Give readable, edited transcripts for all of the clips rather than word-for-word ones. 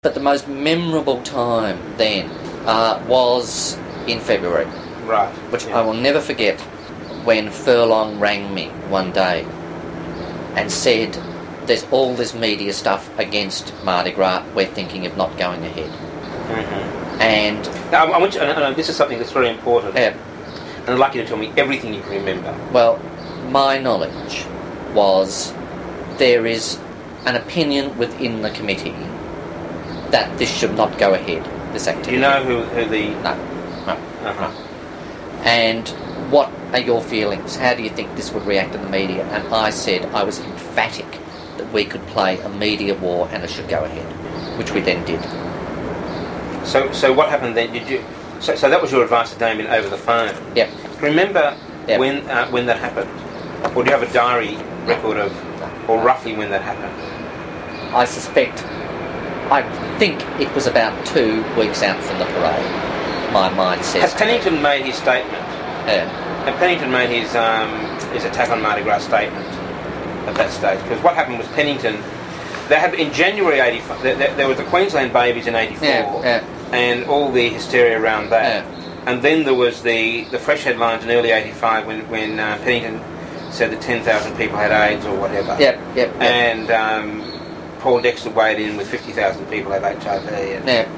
But the most memorable time then was in February. Right. Which I will never forget, when Furlong rang me one day and said, there's all this media stuff against Mardi Gras, we're thinking of not going ahead. Mm-hmm. And now, I want you, and this is something that's very important, and I'd like you to tell me everything you can remember. Well, my knowledge was there is an opinion within the committee that this should not go ahead, this activity. Do you know who the... No. Uh-huh. And what are your feelings? How do you think this would react in the media? And I said I was emphatic that we could play a media war and it should go ahead, which we then did. So what happened then? Did you? So that was your advice to Damien over the phone. Yep. Remember Yep. when that happened, or do you have a diary record of, or roughly when that happened? I think it was about 2 weeks out from the parade. My mind says. Has Pennington made his statement? Yeah. And Pennington made his attack on Mardi Gras statement at that stage. Because what happened was Pennington, they had in January '85. There was the Queensland Babies in '84, and all the hysteria around that. Yeah. And then there was the fresh headlines in early '85 when Pennington said that 10,000 people had AIDS or whatever. Yep. And Paul Dexter weighed in with 50,000 people have HIV. And,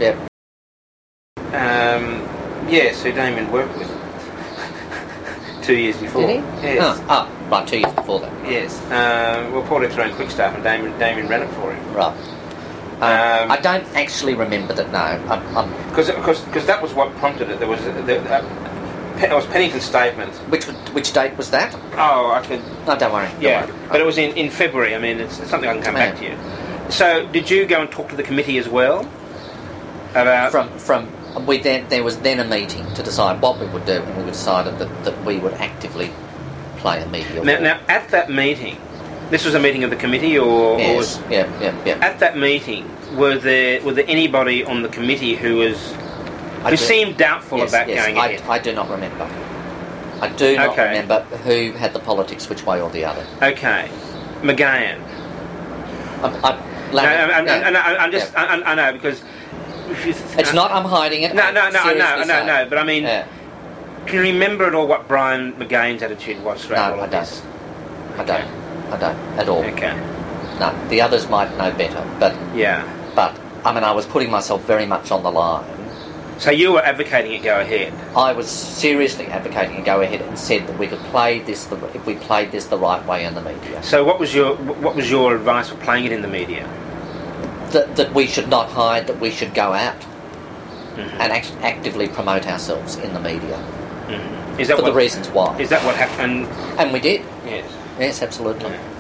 yes, who Damien worked with 2 years before. Did he? Yes. Right, 2 years before that. Yes. Well, Paul Dexter owned Quickstaff and Damien ran it for him. Right. I don't actually remember that, no. Because that was what prompted it. There was Pennington's statement. Which date was that? Oh, I could... No, don't worry. Yeah, but it was in February. I mean, it's something I can come back to you. So, did you go and talk to the committee as well? About... There was then a meeting to decide what we would do, and we decided that we would actively play a media war. Now, at that meeting, this was a meeting of the committee, or... Yes, yeah. At that meeting, were there anybody on the committee who seemed doubtful about going ahead? I do not remember. I do not remember who had the politics which way or the other. Okay. McGahn. I know, because... It's not I'm hiding it. No, but I mean... Yeah. Can you remember at all what Brian McGain's attitude was throughout all of this? I don't at all. Okay. No, the others might know better, but... Yeah. But, I mean, I was putting myself very much on the line. So you were advocating it go ahead? I was seriously advocating it go ahead and said that we could play this if we played this the right way in the media. So what was your advice for playing it in the media? That we should not hide, that we should go out and actively promote ourselves in the media. Mm-hmm. The reasons why. Is that what happened? And we did. Yes. Yes, absolutely. Yeah.